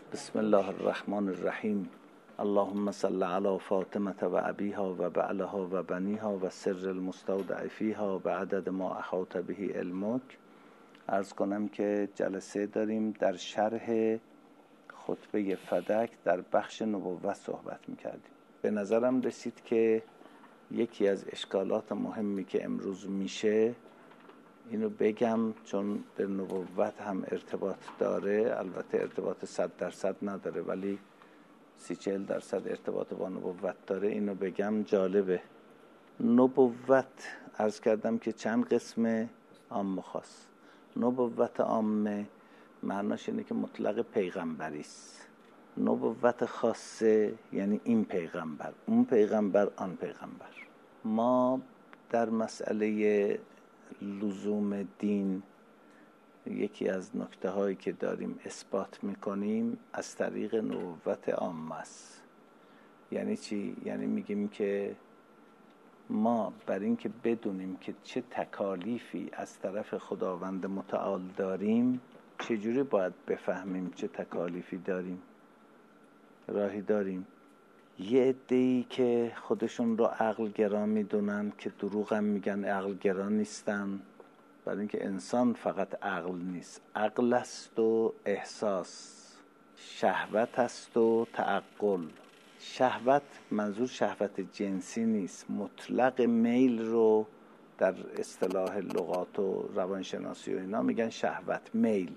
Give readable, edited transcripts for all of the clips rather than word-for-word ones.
بسم الله الرحمن الرحیم. اللهم صل علی فاطمه و ابیها و بعلها و بنیها و سر المستودع فیها به عدد ما احاط به علمک. عرض کنم که جلسه داریم در شرح خطبه فدک در بخش نبوت صحبت میکردیم. به نظرم رسید که یکی از اشکالات مهمی که امروز میشه اینو بگم، چون به نبوت هم ارتباط داره. البته ارتباط 100% نداره ولی 30-40% ارتباط با نبوت داره. اینو بگم جالبه. نبوت عرض کردم که چند قسم عام و خاص. نبوت عامه معناش اینه که مطلق پیغمبری است. نبوت خاصه یعنی این پیغمبر، اون پیغمبر، آن پیغمبر. ما در مسئله لزوم دین یکی از نکته هایی که داریم اثبات میکنیم از طریق نبوت عامه است. یعنی چی؟ یعنی میگیم که ما بر این که بدونیم که چه تکالیفی از طرف خداوند متعال داریم، چجوری باید بفهمیم چه تکالیفی داریم؟ راهی داریم. یه عده‌ای که خودشون رو عقل گرا میدونن که دروغ هم میگن، عقل گرا نیستن. برای اینکه انسان فقط عقل نیست، عقل است و احساس، شهوت است و تعقل. شهوت منظور شهوت جنسی نیست، مطلق میل رو در اصطلاح لغات و روانشناسی و اینا میگن شهوت.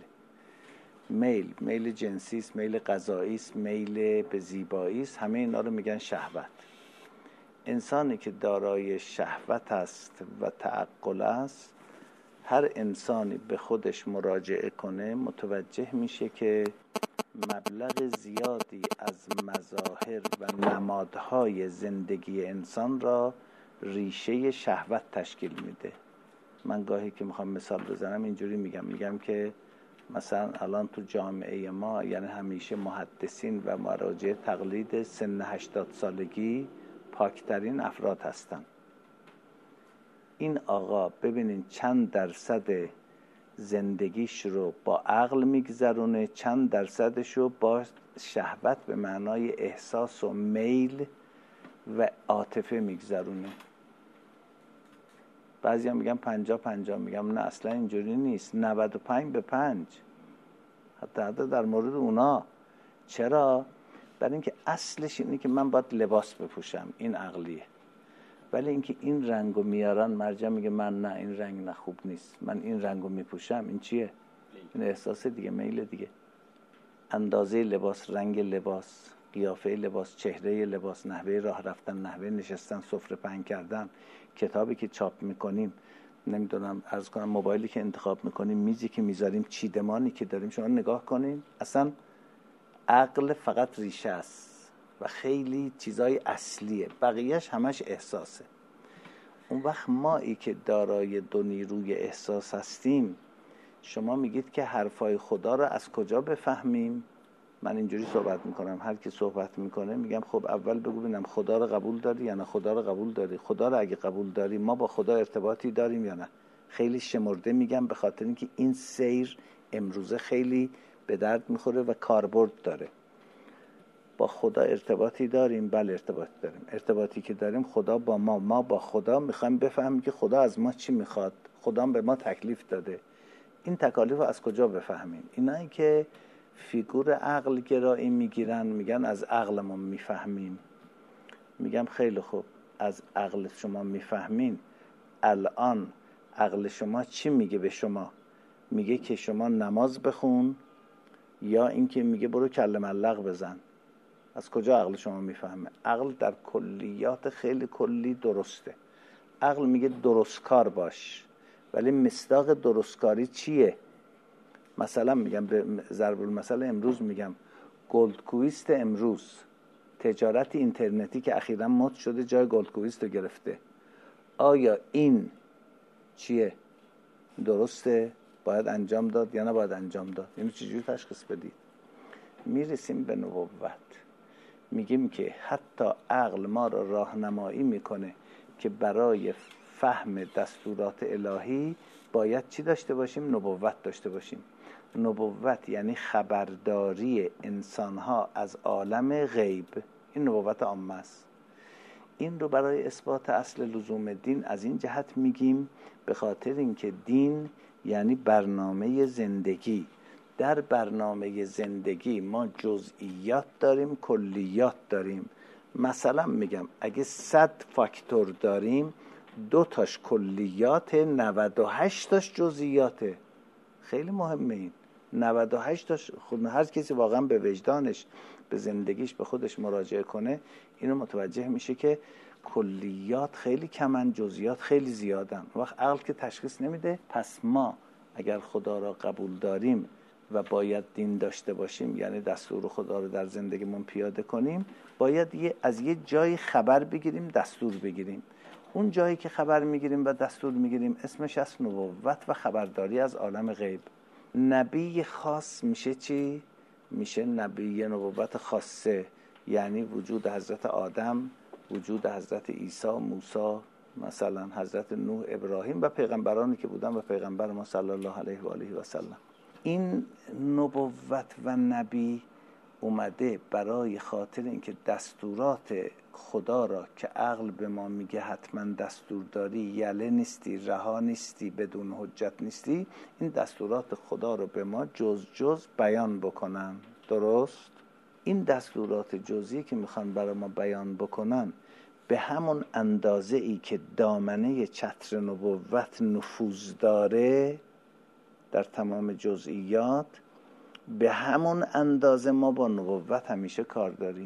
میل جنسی است، میل غذایی است، میل به زیبایی است، همه اینا رو میگن شهوت. انسانی که دارای شهوت است و تعقل است، هر انسانی به خودش مراجعه کنه متوجه میشه که مبلغ زیادی از مظاهر و نمادهای زندگی انسان را ریشه شهوت تشکیل میده. من گاهی که میخوام مثال بزنم اینجوری میگم که مثلا الان تو جامعه ما، یعنی همیشه محدثین و مراجع تقلید سن 80 سالگی پاکترین افراد هستن. این آقا ببینین چند درصد زندگیش رو با عقل میگذرونه، چند درصدش رو با شهوت به معنای احساس و میل و عاطفه میگذرونه. بعضی هم میگم 50-50، میگم نه اصلا اینجوری نیست، 95-5. حتی در مورد اونا. چرا؟ برای اینکه اصلش اینه که من باید لباس بپوشم، این عقلیه. ولی اینکه این رنگو میارن، مرجع میگه من نه، این رنگ نه، خوب نیست، من این رنگو میپوشم. این چیه؟ این احساس دیگه، میل دیگه. اندازه لباس، رنگ لباس، قیافه لباس، چهره لباس، نحوه راه رفتن، نحوه نشستن، سفره پهن کردن، کتابی که چاپ میکنیم، نمیدونم عرض کنم موبایلی که انتخاب میکنیم، میزی که میذاریم، چیدمانی که داریم. شما نگاه کنین، اصلا عقل فقط ریشه است و خیلی چیزای اصلیه، بقیهش همش احساسه. اون وقت مایی که دارای دو نیروی احساس هستیم، شما میگید که حرفای خدا رو از کجا بفهمیم؟ من اینجوری صحبت میکنم، هر کی صحبت میکنه میگم خب اول بگو ببینم خدا رو قبول داری یا نه. خدا رو قبول داری. خدا رو اگه قبول داری، ما با خدا ارتباطی داریم یا نه؟ خیلی شمرده میگم، به خاطر اینکه این سیر امروزه خیلی به درد میخوره و کاربرد داره. با خدا ارتباطی داریم؟ بله ارتباطی داریم. ارتباطی که داریم خدا با ما با خدا میخوایم بفهمیم که خدا از ما چی میخواد. خدا به ما تکلیف داده. این تکالیف رو از کجا بفهمیم؟ اینایی که فیگور عقل گرایی میگیرن میگن از عقلمون میفهمیم. میگم خیلی خوب، از عقل شما میفهمین. الان عقل شما چی میگه به شما؟ میگه که شما نماز بخون یا اینکه میگه برو کله ملق بزن؟ از کجا عقل شما میفهمه؟ عقل در کلیات خیلی کلی درسته. عقل میگه درستکار باش، ولی مصداق درستکاری چیه؟ مثلا میگم به ضرب المثل امروز میگم گلدکویست امروز، تجارت اینترنتی که اخیراً مد شده جای گلدکویست رو گرفته، آیا این چیه؟ درسته؟ باید انجام داد یا نباید انجام داد؟ اینو چجوری تشخیص بدید؟ میرسیم به نبوت، میگیم که حتی عقل ما را راهنمایی میکنه که برای فهم دستورات الهی باید چی داشته باشیم؟ نبوت داشته باشیم. نبوت یعنی خبرداری انسانها از عالم غیب، این نبوت عامه است. این رو برای اثبات اصل لزوم دین از این جهت میگیم به خاطر اینکه دین یعنی برنامه زندگی. در برنامه زندگی ما جزئیات داریم، کلیات داریم. مثلا میگم اگه 100 فاکتور داریم 2 تاش کلیات، 98 تاش جزئیاته. خیلی مهمه این 98 تاش. خود هر کسی واقعا به وجدانش، به زندگیش، به خودش مراجعه کنه اینو متوجه میشه که کلیات خیلی کمن، جزئیات خیلی زیادن. وقت عقل که تشخیص نمیده. پس ما اگر خدا را قبول داریم و باید دین داشته باشیم، یعنی دستور خدا رو در زندگیمون پیاده کنیم، باید از یه جایی خبر بگیریم، دستور بگیریم. اون جایی که خبر میگیریم و دستور میگیریم اسمش از نبوت و خبرداری از عالم غیب. نبی خاص میشه چی؟ میشه نبی نبوت خاصه، یعنی وجود حضرت آدم، وجود حضرت عیسی، موسی، مثلا حضرت نوح، ابراهیم و پیغمبرانی که بودن و پیغمبر ما صلی الله علیه و آله و سلم. این نبوت و نبی اومده برای خاطر اینکه دستورات خدا را که عقل به ما میگه حتما دستور داری، یله نیستی، رها نیستی، بدون حجت نیستی، این دستورات خدا رو به ما جز بیان بکنن. درست؟ این دستورات جزئی که میخوان برای ما بیان بکنن به همون اندازه ای که دامنه چتر نبوت نفوذ داره در تمام جزئیات، به همون اندازه ما با نبوت همیشه کار داریم.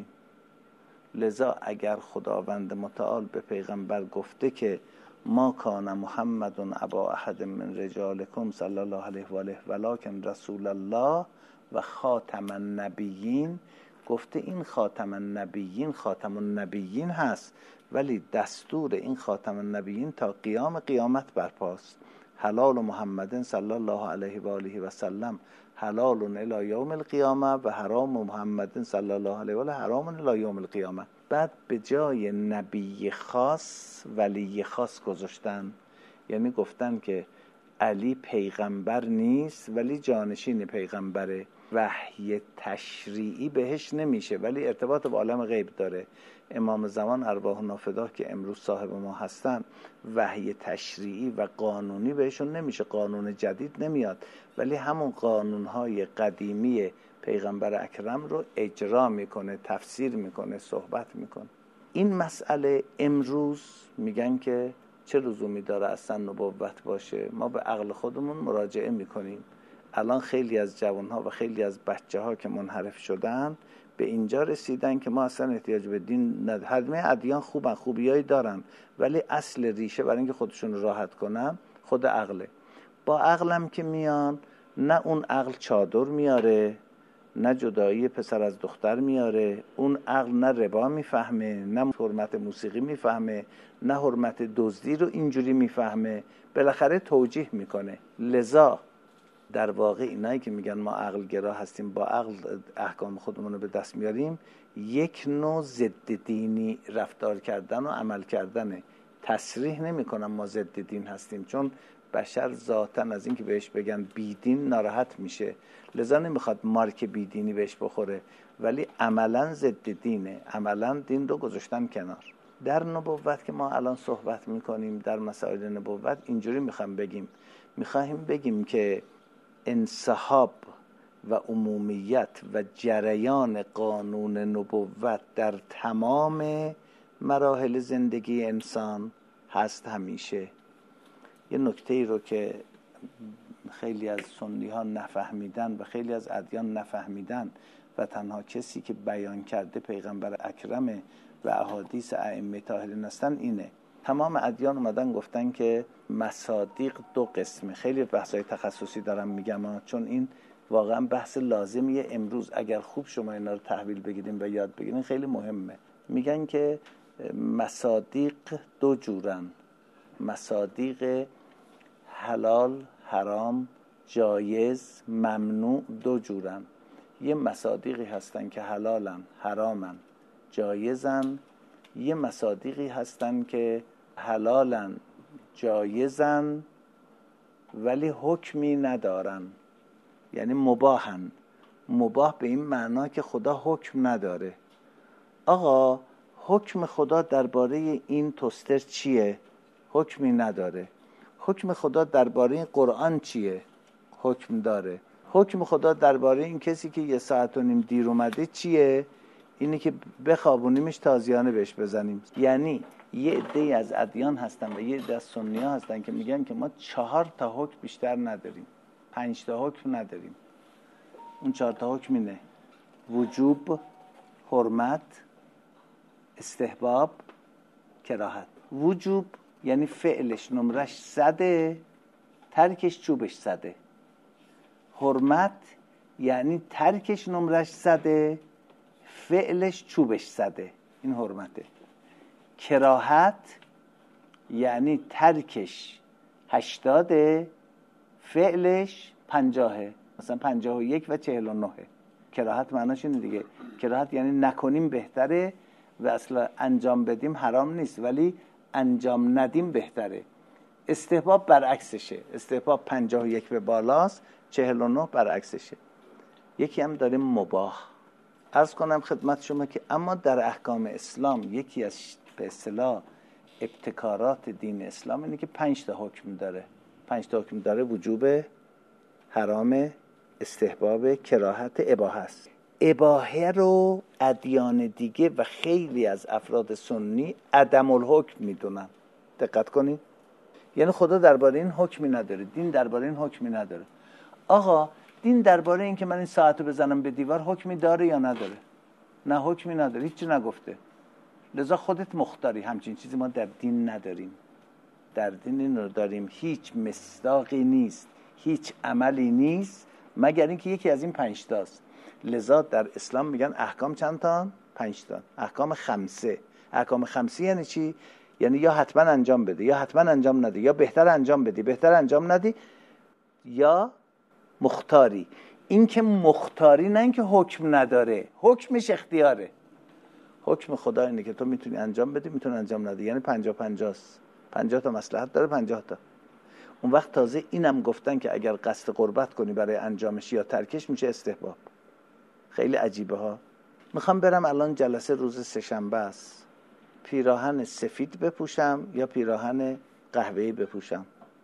لذا اگر خداوند متعال به پیغمبر گفته که ما کان محمد ابا احد من رجالکم صلی الله علیه و آله ولکن رسول الله و خاتم النبیین، گفته این خاتم النبیین خاتم النبیین هست، ولی دستور این خاتم النبیین تا قیام قیامت برپاست. حلال محمد صلی الله علیه و آله و سلم حلال الی یوم القیامه و حرام محمد صلی الله علیه و آله حرام الی یوم القیامه. بعد به جای نبی خاص ولی خاص گذاشتن، یعنی گفتن که علی پیغمبر نیست ولی جانشین پیغمبره. وحی تشریعی بهش نمیشه ولی ارتباط با عالم غیب داره. امام زمان ارواح نافذه که امروز صاحب ما هستن، وحی تشریعی و قانونی بهشون نمیشه، قانون جدید نمیاد، ولی همون قانونهای قدیمی پیغمبر اکرم رو اجرا میکنه، تفسیر میکنه، صحبت میکنه. این مسئله امروز میگن که چه لزومی داره اصلا نبوت باشه؟ ما به عقل خودمون مراجعه میکنیم. الان خیلی از جوانها و خیلی از بچه‌ها که منحرف شدن به اینجا رسیدن که ما اصلا احتیاج به دین نداریم. همه ادیان خوبن، خوبیایی دارن، ولی اصل ریشه برای اینکه خودشون راحت کنن خود عقله. با عقلم که میان، نه اون عقل چادر میاره، نه جدایی پسر از دختر میاره، اون عقل نه ربا میفهمه، نه حرمت موسیقی میفهمه، نه حرمت دزدی رو اینجوری میفهمه، بالاخره توجیه میکنه. لذا در واقع اینایی که میگن ما عقل گرا هستیم، با عقل احکام خودمون رو به دست میاریم، یک نوع ضد دینی رفتار کردن و عمل کردنه. تصریح نمیکنم ما ضد دین هستیم، چون بشر ذاتاً از این که بهش بگن بیدین ناراحت میشه، لذا نمیخواد مارک بیدینی بهش بخوره، ولی عملاً ضد دینه، عملاً دین رو گذاشتن کنار. در نبوت که ما الان صحبت میکنیم، در مسائل نبوت اینجوری میخوایم بگیم که انسحاب و عمومیت و جریان قانون نبوت در تمام مراحل زندگی انسان هست همیشه. یه نکته ای رو که خیلی از سنی ها نفهمیدن و خیلی از ادیان نفهمیدن و تنها کسی که بیان کرده پیغمبر اکرمه و احادیث ائمه طاهرین هستن اینه. تمام ادیان اومدن گفتن که مصادیق 2 قسمه. خیلی بحثای تخصصی دارم میگم چون این واقعا بحث لازمیه. امروز اگر خوب شما اینا رو تحویل بگیرین و یاد بگیرین خیلی مهمه. میگن که مصادیق 2 جورن، مصادیق حلال، حرام، جایز، ممنوع 2 جورن. یه مصادیقی هستن که حلالن، حرامن، جایزن. یه مصادیقی هستن که حلالن، جایزن، ولی حکمی ندارن. یعنی مباحن. مباح به این معنا که خدا حکم نداره. آقا حکم خدا درباره این توستر چیه؟ حکمی نداره. حکم خدا درباره قرآن چیه؟ حکم داره. حکم خدا درباره این کسی که 1.5 ساعت دیر اومده چیه؟ اینی که بخوابونیمش تازیانه بهش بزنیم. یعنی یه عده‌ای از ادیان هستن و یه عده از سنی‌ها هستن که میگن که ما 4 تا حکم بیشتر نداریم، 5 تا حکم نداریم. اون 4 تا حکم اینه: وجوب، حرمت، استحباب، کراهت. وجوب یعنی فعلش نمرش 100، ترکش چوبش 100. حرمت یعنی ترکش نمرش 100، فعلش چوبش 100. این حرمته. کراهت یعنی ترکش 80، فعلش 50. مثلا 51 و 49. کراهت معناش اینه دیگه. کراهت یعنی نکنیم بهتره و اصلا انجام بدیم حرام نیست، ولی انجام ندیم بهتره. استحباب برعکسشه. استحباب 51 به بالاست، 49 برعکسشه. یکی هم داریم مباح. عرض کنم خدمت شما که اما در احکام اسلام یکی از به اصطلاح ابتکارات دین اسلام اینه که 5 تا حکم داره. 5 تا حکم داره: وجوب، حرام، استحباب، کراهت، اباحه است. اباحه رو ادیان دیگه و خیلی از افراد سنی عدم الحکم میدونن. دقت کنید. یعنی خدا درباره این حکمی نداره، دین درباره این حکمی نداره. آقا دین درباره این که من این ساعت رو بزنم به دیوار حکمی داره یا نداره؟ نه، حکمی نداره، هیچی نگفته. لذا خودت مختاری. همچین چیزی ما در دین نداریم. در دین این رو داریم: هیچ مصداقی نیست، هیچ عملی نیست مگر اینکه یکی از این 5 تاست. لذا در اسلام میگن احکام چند تا؟ 5 تا. احکام خمسه. احکام خمسی یعنی چی؟ یعنی یا حتما انجام بده، یا حتما انجام نده، یا بهتر انجام بدی، بهتر انجام ندی، یا مختاری. این که مختاری نه اینکه حکم نداره، حکمش اختیاره. حکم خدا اینه که تو میتونی انجام بدی، میتونی انجام ندی. یعنی 50-50 است. 50 تا مصلحت داره، 50 تا. اون وقت تازه اینم گفتن که اگر قصد قربت کنی برای انجامش یا ترکش میشه استحباب. خیلی عجیبه ها. میخوام برم الان جلسه روز سه‌شنبه است. پیراهن سفید بپوشم یا پیراهن قهوه‌ای بپوشم؟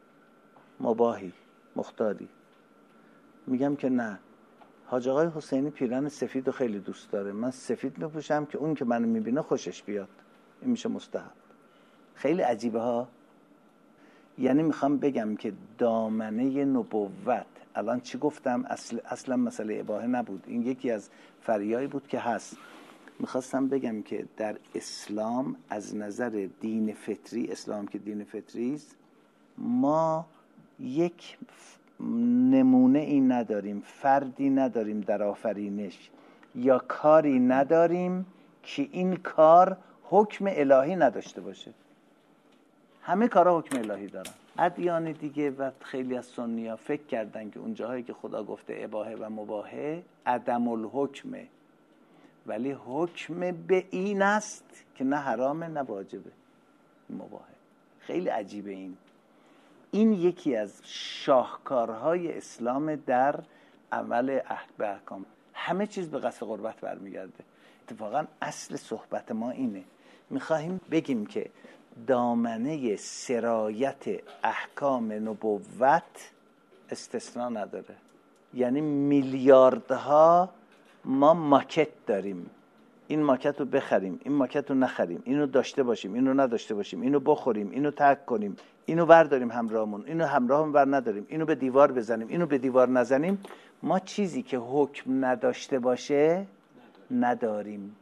مباحی، مختاری. میگم که نه، حاج آقای حسینی پیراهن سفید رو خیلی دوست داره، من سفید میپوشم که اون که منو میبینه خوشش بیاد. این میشه مستحب. خیلی عجیبه ها. یعنی میخوام بگم که دامنه نبوت، الان چی گفتم؟ اصلا مسئله اباحه نبود، این یکی از فریایی بود که هست. میخواستم بگم که در اسلام از نظر دین فطری، اسلام که دین فطری است، ما یک نمونه ای نداریم، فردی نداریم در آفرینش یا کاری نداریم که این کار حکم الهی نداشته باشه. همه کارا حکم الهی دارن. ادیان دیگه و خیلی از سنی‌ها فکر کردن که اون جاهایی که خدا گفته اباحه و مباحه عدم الحکمه، ولی حکم به این است که نه حرامه نه واجبه، مباحه. خیلی عجیبه. این یکی از شاهکارهای اسلام در عمل به احکام. همه چیز به قصد قربت برمیگرده. اتفاقا اصل صحبت ما اینه. میخواهیم بگیم که دامنه سرایت احکام نبوت استثناء نداره. یعنی میلیاردها ما ماکت داریم، این ماکت رو بخریم، این ماکت رو نخریم، اینو داشته باشیم، اینو نداشته باشیم، اینو بخوریم، اینو ترک کنیم، اینو برداریم همراهمون، اینو همراهمون بر نداریم، اینو به دیوار بزنیم، اینو به دیوار نزنیم. ما چیزی که حکم نداشته باشه نداریم.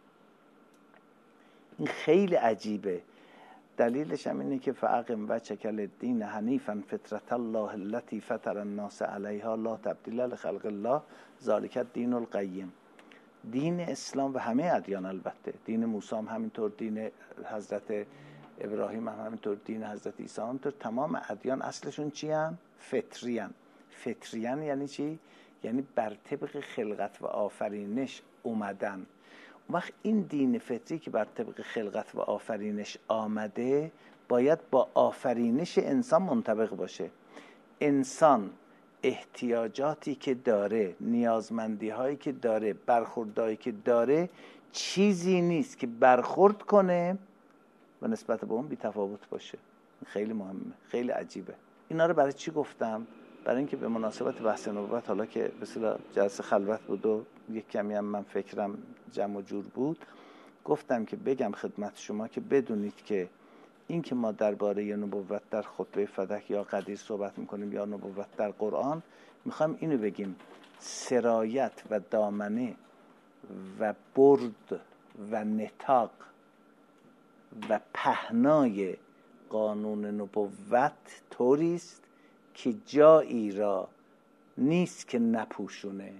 این خیلی عجیبه. دلیلش هم اینه که فاقم وجهک للدین حنیفا فطرة الله التي فطر الناس علیها لا تبدیل لخلق الله ذلک الدین القیم. دین اسلام و همه ادیان، البته دین موسی هم همینطور، دین حضرت ابراهیم هم همینطور، دین حضرت عیسی هم همینطور، تمام ادیان اصلشون چی هم؟ فطری هم. فطری هم یعنی چی؟ یعنی بر طبق خلقت و آفرینش اومدن. اون وقت این دین فطری که بر طبق خلقت و آفرینش آمده باید با آفرینش انسان منطبق باشه. انسان احتیاجاتی که داره، نیازمندی هایی که داره، برخوردهایی که داره چیزی نیست که برخورد کنه و نسبت به اون بی تفاوت باشه. خیلی مهمه، خیلی عجیبه. اینا رو برای چی گفتم؟ برای اینکه به مناسبت بحث نبوت، حالا که به اصطلاح جلسه خلوت بود و یک کمی هم من فکرم جمع و جور بود، گفتم که بگم خدمت شما که بدونید که این که ما درباره نبوت در خطبه فدک یا قدیر صحبت میکنیم یا نبوت در قرآن، میخوایم اینو بگیم سرایت و دامنه و برد و نطاق و پهنای قانون نبوت طوری است که جایی را نیست که نپوشونه.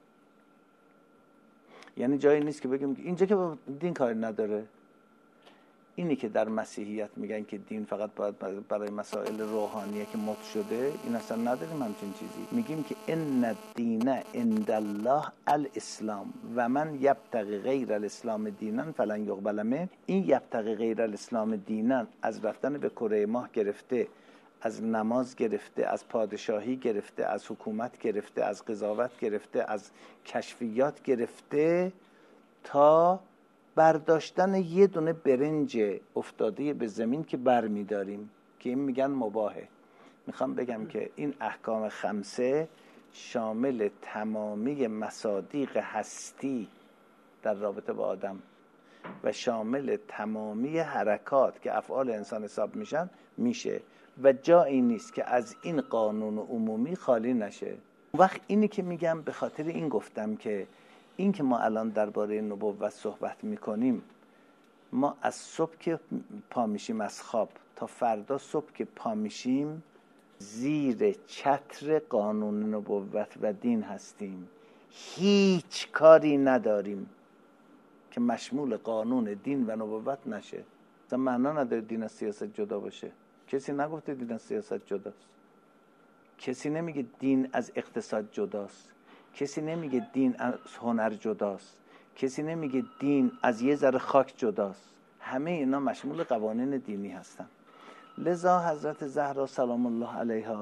یعنی جایی نیست که بگیم اینجا که دین کاری نداره. اینی که در مسیحیت میگن که دین فقط باید برای مسائل روحانیه که مد شده، این اصلا نداریم همچین چیزی. میگیم که ان الدین عند الله الاسلام و من یبتغی غیر الاسلام دینا فلن یقبل منه. این یبتغی غیر الاسلام دینا از رفتن به کره ماه گرفته، از نماز گرفته، از پادشاهی گرفته، از حکومت گرفته، از قضاوت گرفته، از کشفیات گرفته تا برداشتن یه دونه برنج افتاده به زمین که بر می‌داریم که این میگن مباهه. میخوام بگم که این احکام خمسه شامل تمامی مصادیق هستی در رابطه با آدم و شامل تمامی حرکات که افعال انسان حساب میشن میشه و جایی نیست که از این قانون عمومی خالی نشه. وقت اینی که میگم به خاطر این گفتم که این که ما الان درباره نبوت صحبت میکنیم، ما از صبح که پا میشیم از خواب تا فردا صبح که پا میشیم زیر چتر قانون نبوت و دین هستیم. هیچ کاری نداریم که مشمول قانون دین و نبوت نشه. مثلا معنا نداره دین از سیاست جدا باشه. کسی نگفته دین از سیاست جداست. کسی نمیگه دین از اقتصاد جداست. کسی نمیگه دین از هنر جداست. کسی نمیگه دین از یه ذره خاک جداست. همه اینا مشمول قوانین دینی هستن. لذا حضرت زهرا سلام الله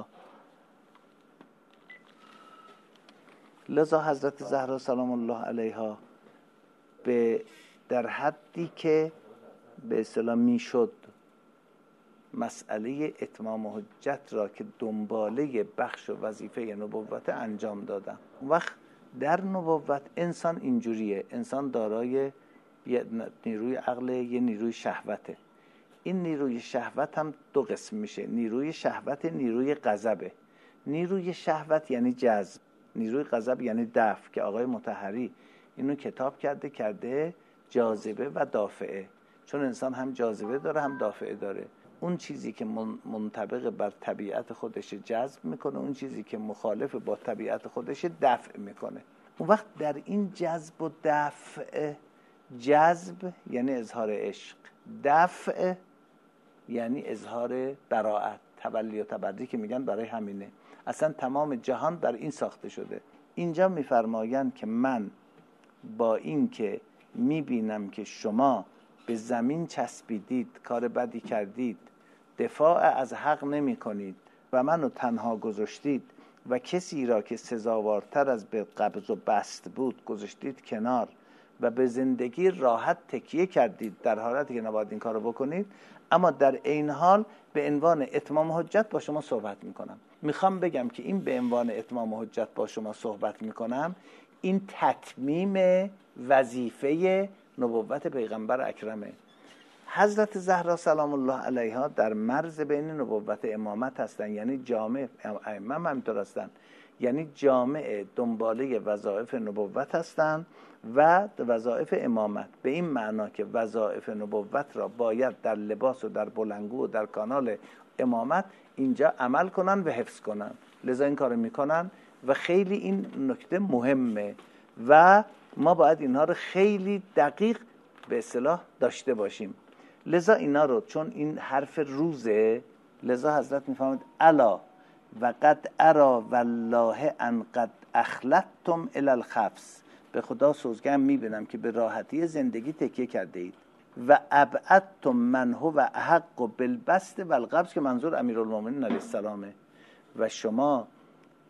علیها به در حدی که به اصطلاح میشد مسئله اتمام حجت را که دنباله بخش و وظیفه نبوت انجام دادن. وقت در نبوت انسان اینجوریه، انسان دارای یه نیروی عقل، یه نیروی شهوته. این نیروی شهوت هم دو قسم میشه، نیروی شهوت، نیروی غضبه. نیروی شهوت یعنی جذب، نیروی غضب یعنی دفع که آقای مطهری اینو کتاب کرده جاذبه و دافعه. چون انسان هم جاذبه داره هم دافعه داره. اون چیزی که منطبق بر طبیعت خودش جذب میکنه، اون چیزی که مخالف با طبیعت خودش دفع میکنه. اون وقت در این جذب و دفع، جذب یعنی اظهار عشق، دفع یعنی اظهار براءت، تبلی و تبری که میگن برای همینه. اصلا تمام جهان بر این ساخته شده. اینجا میفرمایند که من با این که میبینم که شما به زمین چسبیدید، کار بدی کردید، دفاع از حق نمی کنید و منو تنها گذاشتید و کسی را که سزاوارتر از به قبض و بست بود گذاشتید کنار و به زندگی راحت تکیه کردید، در حالتی که نباید این کارو بکنید، اما در این حال به عنوان اتمام حجت با شما صحبت میکنم. میخوام بگم که این به عنوان اتمام حجت با شما صحبت میکنم، این تتمیم وظیفه نبوت پیغمبر اکرمه. حضرت زهرا سلام الله علیها در مرز بین نبوت امامت هستن، یعنی جامع ائمه هم همینطور هستن، یعنی جامع دنباله وظایف نبوت هستن و وظایف امامت، به این معنا که وظایف نبوت را باید در لباس و در بلنگو و در کانال امامت اینجا عمل کنن و حفظ کنن. لذا این کارو میکنن و خیلی این نکته مهمه و ما باید اینها رو خیلی دقیق به اصطلاح داشته باشیم. لذا اینا رو، چون این حرف روزه، لذا حضرت میفهمد الا و قد ارا والله ان قد اخلطتم الی الخفس، به خدا سوزگم میبینم که به راحتی زندگی تکیه کرده اید و ابعدتم من هو احق بالبسط والقبض، که منظور امیرالمومنین علیه السلامه، و شما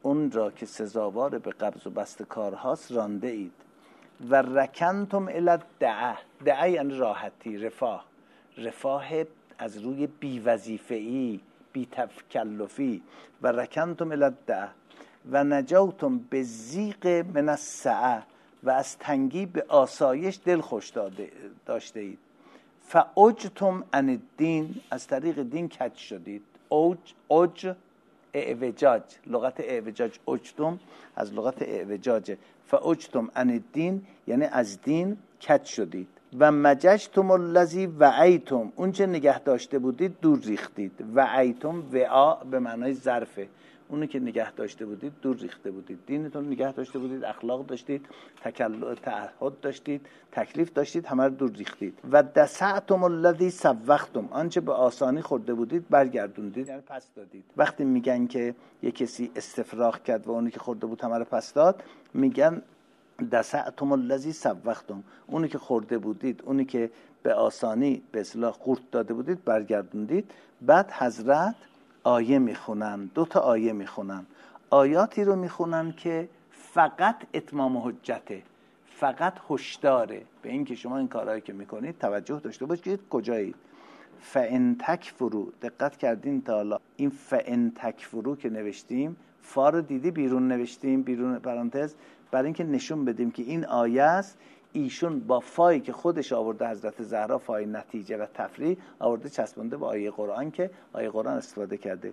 اون را که سزاوار به قبض و بست کارهاست رانده اید. و رکنتم الی الدعه، دعه یعنی راحتی، رفاه از روی بی وظیفه‌ای، بی تکلفی. و رکنتم الی الدعه و نجوتم به ضیق من السعه، و از تنگی به آسایش دل خوش داشته اید. فاوجتم عن الدین، از طریق دین کج شدید. اوج اعوجاج، لغت اعوجاج، اوجتم از لغت اعوجاج. فاوجتم عن الدین یعنی از دین کج شدید. و مججتم الذی وعیتم، اون چه نگه داشته بودید دور ریختید. وعیتم وعا به معنای ظرفه، اونی که نگه داشته بودید دور ریخته بودید. دینتون نگه داشته بودید، اخلاق داشتید، تعهد داشتید، تکلیف داشتید، همه رو دور ریختید. و دسعتم الذی سوختم، آنچه به آسانی خورده بودید برگردوندید، یعنی پس دادید. وقتی میگن که یک کسی استفراغ کرد و اونی که خورده بود همه رو پس داد، میگن دسعتم الذی سوختم، اونی که خورده بودید، اونی که به آسانی به اصطلاح قورت داده بودید برگردوندید. بعد حضرت آیه میخونن، 2 تا آیه میخونن، آیاتی رو میخونن که فقط اتمام حجته، فقط هشداره به این که شما این کارهایی که میکنید توجه داشته باشید کجایید. فان تکفروا، دقت کردین تا حالا این فان تکفروا که نوشتیم، فا رو دیدی بیرون نوشتیم، بیرون پرانتز، برای اینکه نشون بدیم که این آیه است. ایشون با فایی که خودش آورده، حضرت زهرا فای نتیجه و تفریع آورده چسبونده با آیه قرآن که آیه قرآن استفاده کرده.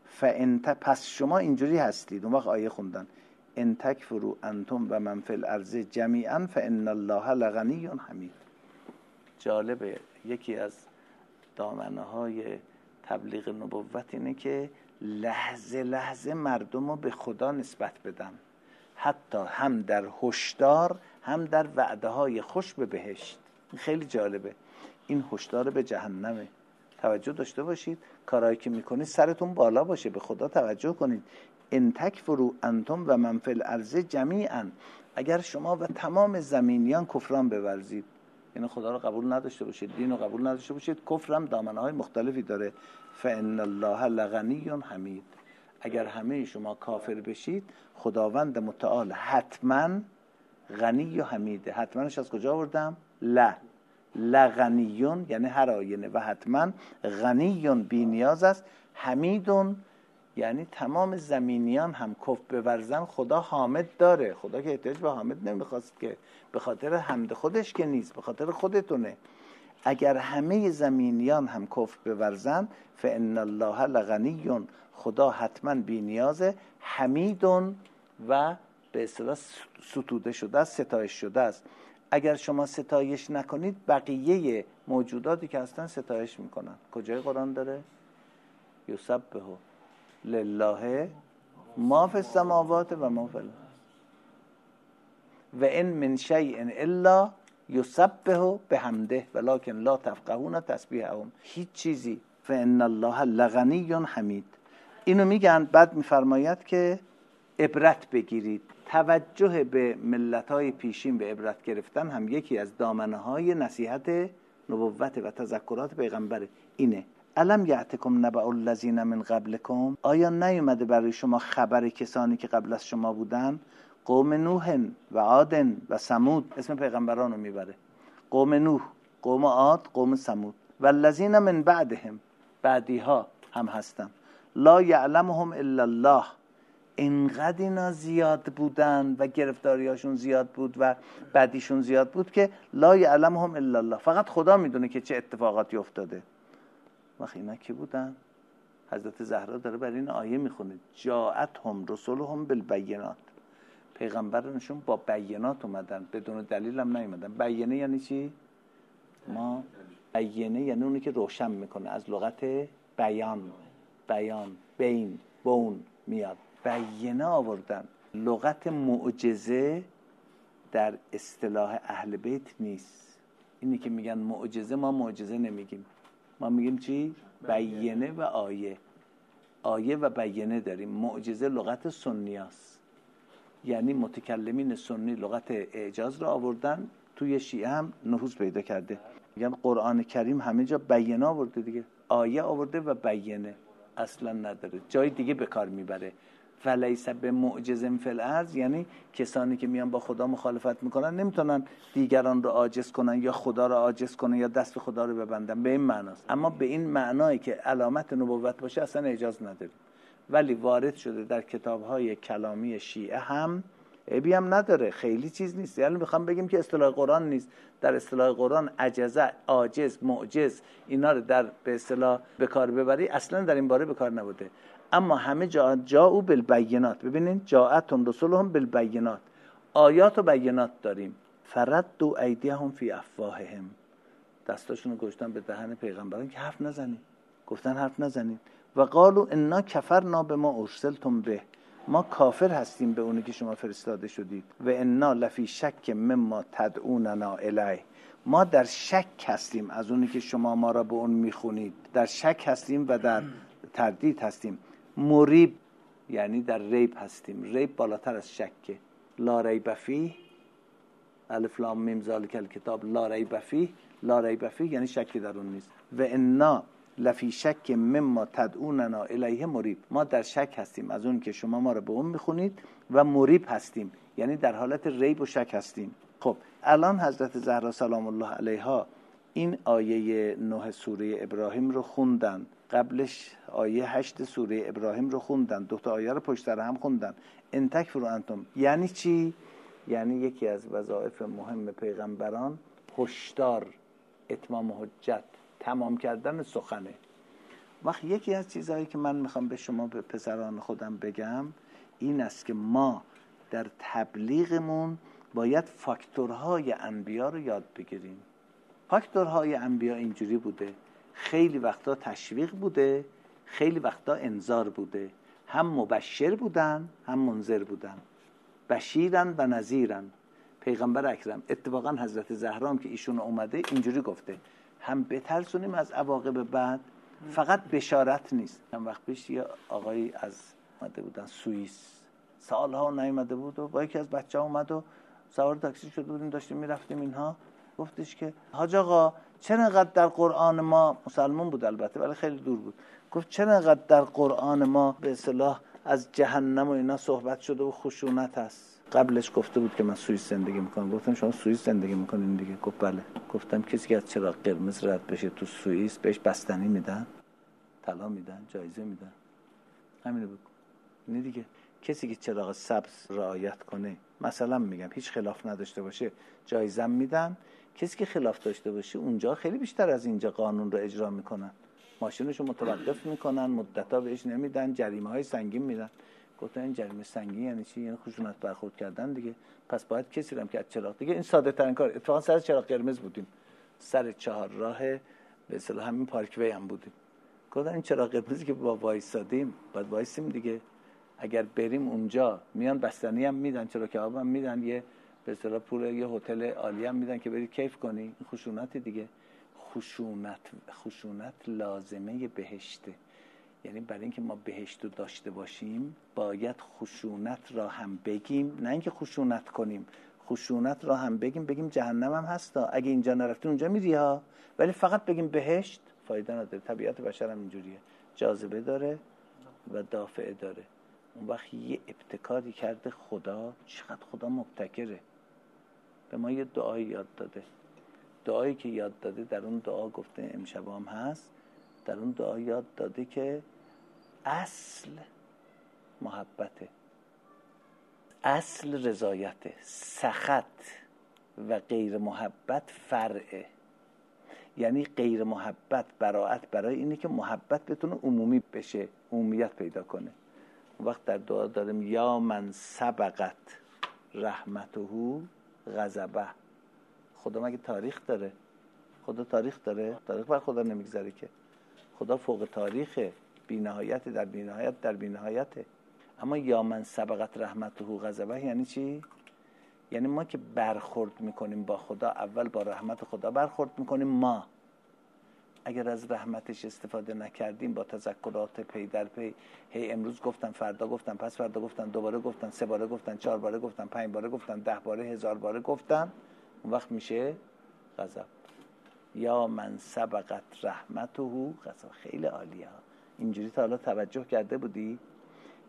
پس شما اینجوری هستید. اون وقت آیه خوندن ان تکفروا انتم و من فی الارض جمیعا فان الله لغنی حمید. جالبه، یکی از دامنه های تبلیغ نبوت اینه که لحظه لحظه مردم رو به خدا نسبت بدن، حتی هم در هشدار هم در وعده های خوش به بهشت. خیلی جالبه. این هشدار به جهنمه، توجه داشته باشید، کارهایی که میکنید سرتون بالا باشه، به خدا توجه کنید. ان تکفروا انتم و من فی الارض جمیعا، اگر شما و تمام زمینیان کفران بورزید، یعنی خدا رو قبول نداشته باشید، دین رو قبول نداشته باشید، کفر هم دامنه‌های مختلفی داره. فان الله لغنی حمید، اگر همه شما کافر بشید، خداوند متعال حتما غنی و حمیده. حتماش از کجا آوردم؟ لغنیون یعنی هر آینه، و حتما غنیون بی نیاز است، حمیدون یعنی تمام زمینیان هم کفر بورزن خدا حامد داره. خدا که احتیاج به حامد نمیخواست که، به خاطر حمد خودش که نیست، به خاطر خودتونه. اگر همه زمینیان هم کفر بورزن، فان الله لغنیون، خدا حتما بی نیازه، حمیدون و به اصطلاح ستوده شده است، ستایش شده است. اگر شما ستایش نکنید، بقیه موجوداتی که هستن ستایش میکنن. کجای قرآن داره؟ یسبح لله ما فی السماوات و ما فی الارض و ان من شیء الا یسبح بحمده ولکن لا تفقهون تسبیحهم. هیچ چیزی. فان الله لغنی حمید. اینو میگن. بعد میفرماید که عبرت بگیرید. توجه به ملت‌های پیشین، به عبرت گرفتن هم یکی از دامنه‌های نصیحت نبوت و تذکرات پیغمبر اینه. الم یأتکم نبأ الذین من قبلکم، آیا نیومده برای شما خبر کسانی که قبل از شما بودن؟ قوم نوح و عاد و ثمود، اسم پیغمبران رو میبره. قوم نوح، قوم عاد، قوم ثمود. و الذین من بعدهم، بعدیها هم هستن. لا یعلمهم الا الله، اینقدر اینا زیاد بودن و گرفتاریاشون زیاد بود و بعدیشون زیاد بود که لا یعلمهم الا الله، فقط خدا میدونه که چه اتفاقاتی افتاده. وقتی اینا کی بودن؟ حضرت زهرا داره برای این آیه میخونه جاءتهم رسولهم بالبینات، پیغمبرانشون با بینات اومدن، بدون دلیل هم نیومدن. بینه یعنی چی؟ ما بینه یعنی اونی که روشن میکنه، از لغت بیان، بین، بون میاد. بینه آوردن. لغت معجزه در اصطلاح اهل بیت نیست. اینی که میگن معجزه، ما معجزه نمیگیم، ما میگیم چی؟ بینه و آیه. آیه و بینه داریم. معجزه لغت سنی است، یعنی متکلمین سنی لغت اعجاز را آوردن، توی شیعه هم نفوذ پیدا کرده. میگن قرآن کریم همه جا بینه آورده دیگه، آیه آورده و بینه اصلا نداره، جای دیگه به کار میبره. فلیس بمعجز فی الارض، یعنی کسانی که میان با خدا مخالفت میکنن نمیتونن دیگران رو عاجز کنن یا خدا رو عاجز کنن یا دست خدا رو ببندن، به این معناست. اما به این معنایی که علامت نبوت باشه اصلا اجازه نداریم. ولی وارد شده در کتاب‌های کلامی شیعه هم، عیبی هم نداره، خیلی چیز نیست. یعنی میخوام بگیم که اصطلاح قرآن نیست. در اصطلاح قرآن عجزه، عاجز، معجز، اینا رو در به اصطلاح به کار ببری، اصلا در این باره به کار نبوده. اما همه جاءوا بالبینات. ببینین جاءتهم رسولهم بالبینات، آیات و بینات داریم. فردوا ایدیهم فی افواههم، دستاشون رو گذاشتن به دهن پیغمبران که حرف نزنید. گفتن حرف نزنید. و قالوا انا کفرنا بما ارسلتم به، ما کافر هستیم به اونی که شما فرستاده شدید. و انا لفی شک مما تدعوننا الیه، ما در شک هستیم از اونی که شما ما را به اون میخونید، در شک هستیم و در تردید هستیم. مریب یعنی در ریب هستیم. ریب بالاتر از شکه. لا ریب فیه، الف لام میم ذالک الکتاب لا ریب فیه، لا ریب فیه یعنی شکی در اون نیست. و انا لفی شک مما تدعوننا الیه مریب، ما در شک هستیم از اون که شما ما را به اون میخونید و مریب هستیم یعنی در حالت ریب و شک هستیم. خب الان حضرت زهرا سلام الله علیها این آیه 9 سوره ابراهیم رو خوندن، قبلش آیه 8 سوره ابراهیم رو خوندن، دو تا آیه رو پشت سر هم خوندن. ان تکفروا انتم یعنی چی؟ یعنی یکی از وظایف مهم پیغمبران هشدار، اتمام حجت، تمام کردن سخنه. وقت یکی از چیزهایی که من میخوام به شما، به پسران خودم بگم این است که ما در تبلیغمون باید فاکتورهای انبیا رو یاد بگیریم. فاکتورهای انبیا اینجوری بوده، خیلی وقتا تشویق بوده، خیلی وقتا انذار بوده. هم مبشر بودن هم منذر بودن، بشیرن و نذیرن. پیغمبر اکرم اتفاقا حضرت زهرا که ایشون اومده اینجوری گفته، هم بترسونیم از عواقب بعد، فقط بشارت نیست. چند وقت پیش یه آقایی از اومده بودن سوئیس، سالها نیومده بود و با یکی از بچه‌ها اومد و سوار تاکسی شده بودیم داشتیم میرفتیم اینها، گفتش که حاج آقا چرا انقدر در قرآن ما، مسلمان بود البته ولی خیلی دور بود، گفت چرا انقدر در قرآن ما به اصطلاح از جهنم و اینا صحبت شده و خشونت هست؟ قبلش گفته بود که من سوئیس زندگی میکنم. گفتم شما سوئیس زندگی میکنین دیگه؟ گفت بله. گفتم کسی که از چراغ قرمز رد بشه تو سوئیس بهش بستنی میدن، طلا میدن، جایزه میدن؟ همینو بگو. نه دیگه. کسی که چراغ سبز رعایت کنه، مثلا میگم هیچ خلاف نداشته باشه، جایزه میدن. کسی که خلاف داشته باشه اونجا خیلی بیشتر از اینجا قانون رو اجرا میکنن، ماشینشو متوقف میکنن، مدت‌ها بهش نمیدن، جریمه‌های سنگین میدن. گفتن این جریمه سنگین یعنی چی؟ یعنی خشونت برخورد کردن دیگه. پس باید کسی رو که از چراغ، دیگه این ساده ترین کار. اتفاقا سر چراغ قرمز بودیم، سر چهارراه به اصطلاح همین پارکوی هم بودیم. گفتن این چراغ قرمزی که با وایسادیم باید وایسیم دیگه. اگر بریم اونجا میان بستنی هم میدن، چرا که آب هم میدن، یه به اصطلاح پول یه هتل عالی هم میدن که برید کیف کنی. این خشونت دیگه. خشونت لازمه بهشته. یعنی برای اینکه ما بهشت رو داشته باشیم باید خشونت را هم بگیم، نه اینکه خشونت کنیم، خشونت را هم بگیم جهنم هم هستا، اگه اینجا نرفتی اونجا میری ها، ولی فقط بگیم بهشت فایده نداره. طبیعت بشر هم اینجوریه، جاذبه داره و دافعه داره. اون وقت یه ابتکاری کرده خدا، چقدر خدا مبتکره. به ما یه دعایی یاد داده، دعایی که یاد داده در اون دعا گفته امشب هم هست، در اون دعا یاد داده که اصل محبته، اصل رضایته، سخط و غیر محبت فرعه. یعنی غیر محبت براءت برای اینه که محبت بتونه عمومی بشه، عمومیت پیدا کنه. وقت در دعا داریم یا من سبقت رحمته غضبه. خدا مگه تاریخ داره؟ خدا تاریخ داره؟ تاریخ بر خدا نمیگذره که. خدا فوق تاریخه، بی نهایت در بی نهایت در بی نهایته. اما یا من سبقت رحمته غضبه یعنی چی؟ یعنی ما که برخورد میکنیم با خدا، اول با رحمت خدا برخورد میکنیم. ما اگر از رحمتش استفاده نکردیم، با تذکرات پی در پی، هی امروز گفتن، فردا گفتن، پس فردا گفتن، دوباره گفتن، 3 باره گفتن، 4 باره گفتن، 5 باره گفتن، 10 باره، 1000 باره گفتن، اون وقت میشه غضب. یا من سبقت رحمته غضب. خیلی عالیه. اینجوری تا حالا توجه کرده بودی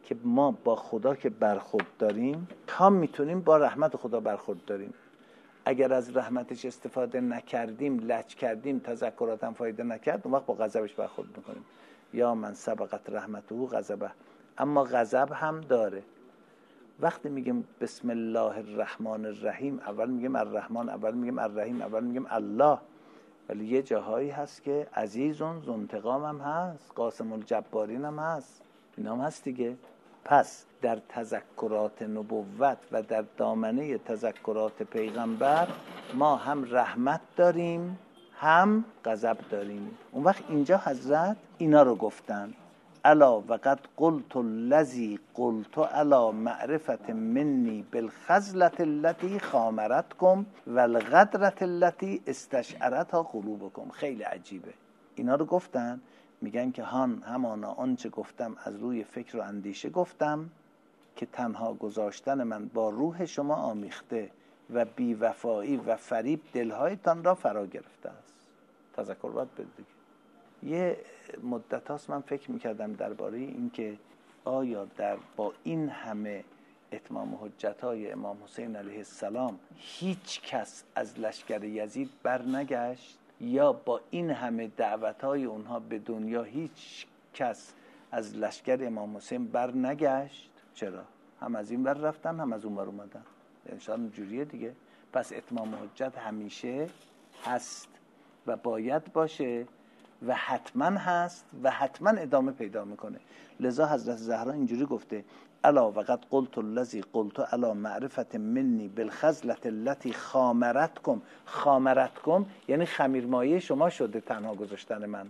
که ما با خدا که برخورد داریم تا میتونیم با رحمت خدا برخورد داریم. اگر از رحمتش استفاده نکردیم، لج کردیم، تذکراتم فایده نکرد، اون وقت با غضبش برخورد میکنیم. یا من سبقت رحمته غضبه. اما غضب هم داره. وقتی میگیم بسم الله الرحمن الرحیم، اول میگیم الرحمن، اول میگیم الرحیم، اول میگیم الله. ولی یه جاهایی هست که عزیزون ذو انتقام هم هست، قاسم الجبارین هم هست، اینا هم هست دیگه. پس در تذکرات نبوت و در دامنه تذکرات پیغمبر ما هم رحمت داریم هم غضب داریم. اون وقت اینجا حضرت اینا رو گفتن: الا وقد قلت الذی قلت الا معرفت منی بالخزلة التي خامرتكم والغدرة التي استشعرتها قلوبكم. خیلی عجیبه. اینا رو گفتن، میگن که همانا آنچه گفتم از روی فکر و اندیشه گفتم که تنها گذاشتن من با روح شما آمیخته و بیوفایی و فریب دلهایتان را فرا گرفته است. تذکر باید بدید. یه مدت هاست من فکر میکردم درباره این که آیا با این همه اتمام حجتهای امام حسین علیه السلام هیچ کس از لشکر یزید بر نگشت، یا با این همه دعوتهای اونها به دنیا هیچ کس از لشکر امام حسین بر نگشت؟ چرا؟ هم از این بر رفتن هم از اون بر اومدن. انشاءالله جوریه دیگه. پس اتمام حجت همیشه هست و باید باشه و حتما هست و حتما ادامه پیدا میکنه. لذا حضرت زهرا اینجوری گفته: الا وقد قلت الذی قلت الا معرفت منی بالخزلة التي خامرتكم. خامرتكم یعنی خمیرمایه شما شده تنها گذاشتن من.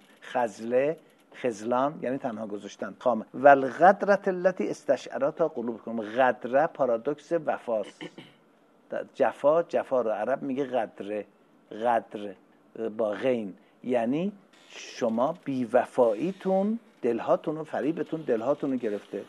خزلان یعنی تنها گذاشتن. و الغدرة التي استشعرتها قلوبكم. غدره پارادوکس وفاست. جفا رو عرب میگه غدره با غین، یعنی شما بیوفاییتون دلهاتون رو، فریبتون دلهاتون رو گرفته.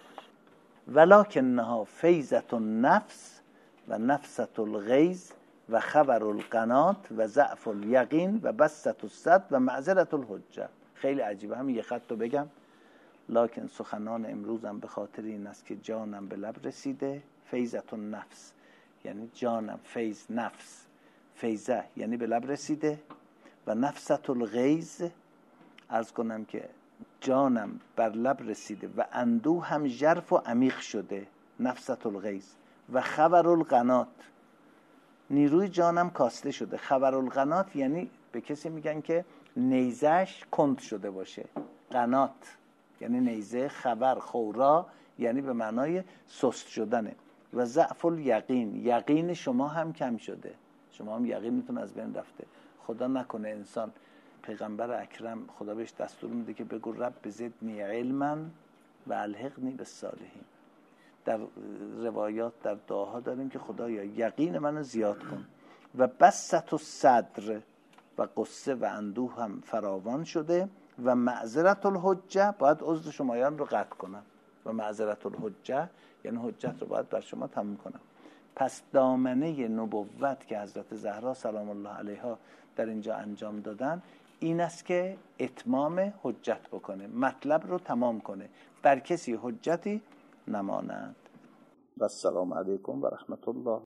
ولکنها فیضة النفس و نفسة الغیظ و خبر القنات و ضعف الیقین و بسطة الصدر و معذرة الحجه. خیلی عجیبه. هم یه خط رو بگم: لکن سخنان امروزم به خاطر این است که جانم به لب رسیده. فیضة النفس یعنی جانم، فیض نفس، فیضه یعنی به لب رسیده، و نفسة الغیظ عرض کنم که جانم بر لب رسیده و اندوه هم ژرف و عمیق شده. نفسة الغیظ. و خبر القنات، نیروی جانم کاسته شده. خبر القنات یعنی به کسی میگن که نیزش کند شده باشه. قنات یعنی نیزه. خبر خورا یعنی به معنای سست شدنه. و ضعف الیقین، یقین شما هم کم شده. شما هم یقینتون از بین رفته. خدا نکنه انسان، پیغمبر اکرم خدا بهش دستور میده که بگو رب زدنی علما و الحقنی بالصالحین. در روایات در دعاها داریم که خدایا یقین منو زیاد کن. و بسطة الصدر و قصه و اندوه هم فراوان شده. و معذرة الحجه، باید عذر شمایان رو قطع کنم. و معذرة الحجه یعنی حجت رو باید بر شما تموم کنم. پس دامنه نبوت که حضرت زهرا سلام الله علیها در اینجا انجام دادن این است که اتمام حجت بکنه، مطلب رو تمام کنه، بر کسی حجتی نماند. و السلام علیکم و رحمت الله.